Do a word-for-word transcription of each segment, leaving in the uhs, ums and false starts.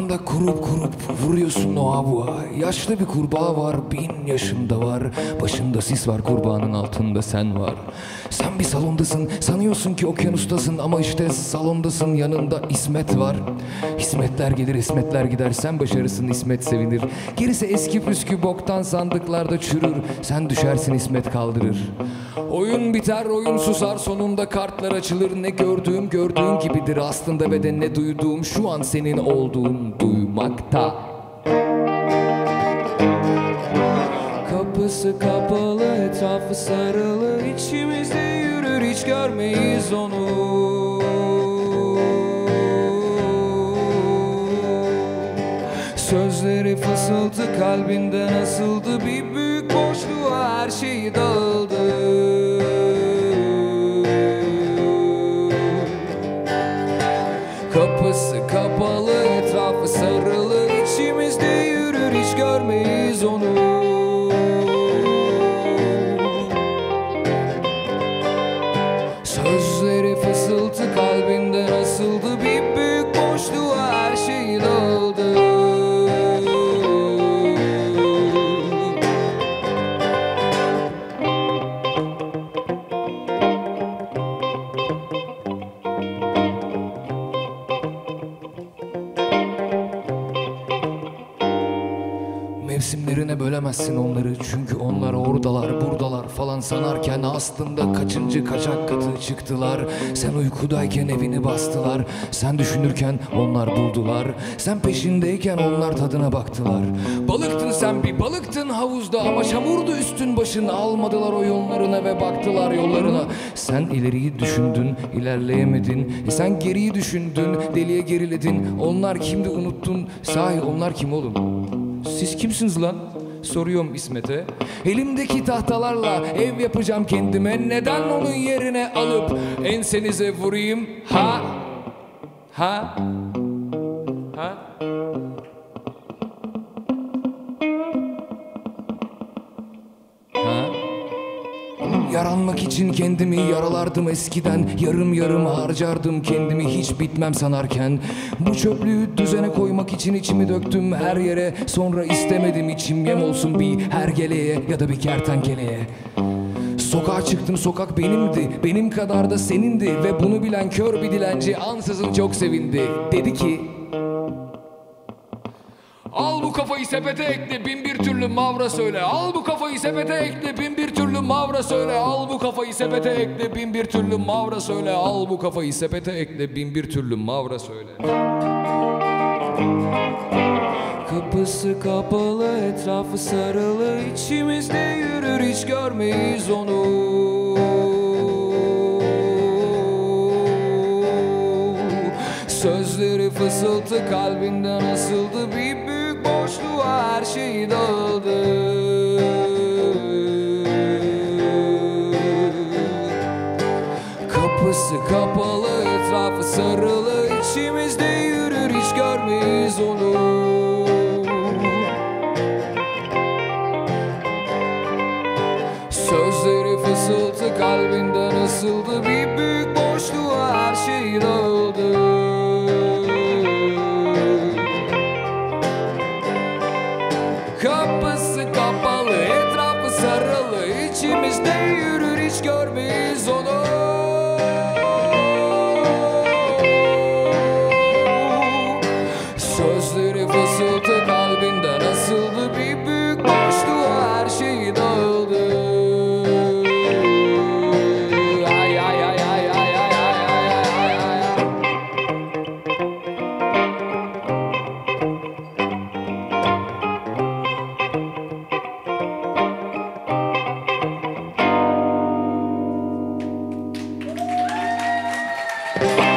Kafanda kurup kurup vuruyorsun o avuğa. Yaşlı bir kurbağa var, bin yaşında var. Başında sis var, kurbağanın altında sen var. Sen bir salondasın, sanıyorsun ki okyanustasın. Ama işte salondasın, yanında İsmet var. İsmetler gelir, İsmetler gider. Sen başarısın, İsmet sevinir. Gerisi eski püskü boktan sandıklarda çürür. Sen düşersin, İsmet kaldırır. Oyun biter, oyun susar, sonunda kartlar açılır. Ne gördüğüm gördüğün gibidir aslında ve de ne duyduğum şu an senin olduğun duymakta. Kapısı kapalı, etrafı sarılı, içimizde yürür, hiç görmeyiz onu. Sözleri fısıltı, kalbinde nasıldı, bir büyük boşluğa her şeyi dağıldı. Kapısı kapalı, etrafı sarılı, içimizde yürür, hiç görmeyiz onu. Sözleri fısıltı, kalbinde nasıldı, bir büyük boşluğa her şey dağıldı. Mevsimlerine bölemezsin onları, çünkü onlar oradalar buradalar falan sanarken aslında kaçıncı kaçak katı çıktılar. Sen uykudayken evini bastılar, sen düşünürken onlar buldular. Sen peşindeyken onlar tadına baktılar. Balıktın sen, bir balıktın havuzda, ama çamurdu üstün başın. Almadılar o yollarına ve baktılar yollarına. Sen ileriyi düşündün, ilerleyemedin. E sen geriyi düşündün, deliye geriledin. Onlar kimdi unuttun, sahi onlar kim oğlum? Siz kimsiniz lan? Soruyorum İsmet'e. Elimdeki tahtalarla ev yapacağım kendime. Neden onun yerine alıp ensenize vurayım? Ha? Ha? Ha? Ha? Yaranmak için kendimi yaralardım eskiden. Yarım yarım harcardım kendimi hiç bitmem sanarken. Bu çöplüğü düzene koymak için içimi döktüm her yere. Sonra istemedim içim yem olsun bir hergeleye ya da bir kertenkeleye. Sokağa çıktım, sokak benimdi, benim kadar da senindi. Ve bunu bilen kör bir dilenci ansızın çok sevindi. Dedi ki: al bu kafayı sepete ekle, bin bir türlü mavra söyle. Al bu kafayı sepete ekle, bin bir türlü mavra söyle. Al bu kafayı sepete ekle, bin bir türlü mavra söyle. Al bu kafayı sepete ekle, bin bir türlü mavra söyle. Kapısı kapalı, etrafı sarılı, içimizde yürür, hiç görmeyiz onu. Sözleri fısıltı, kalbinde nasıldı, bir büyük boşluğa her şey dağıldı. Kapısı kapalı, etrafı sarılı, içimizde yürür, hiç görmeyiz onu. Sözleri fısıltı, kalbinde nasıldı, bir büyük boşluğa her şey dağıldı. Kapısı kapalı, etrafı sarılı, içimizde yürür, hiç görmeyiz onu. Sözleri fısıltı, kalbinde nasıldı, bir büyük boşluğa her şey dağıldı. Ay ay ay ay ay ay ay ay ay.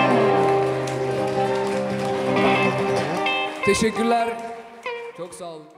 Teşekkürler. Çok sağ olun.